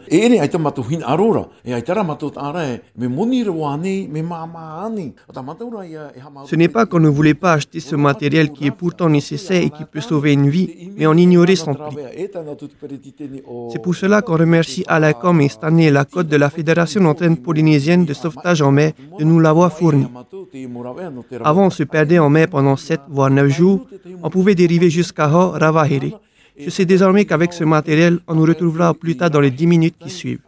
Ce n'est pas qu'on ne voulait pas acheter ce matériel qui est pourtant nécessaire et qui peut sauver une vie, mais on ignorait son prix. C'est pour cela qu'on remercie Alacom et Stanley Lacote de la Fédération d'entraîne polynésienne de sauvetage en mer de nous l'avoir fourni. Avant, on se perdait en mer pendant 7 voire 9 jours. On pouvait dériver jusqu'à Ho Ravahiri. Je sais désormais qu'avec ce matériel, on nous retrouvera plus tard dans les 10 minutes qui suivent.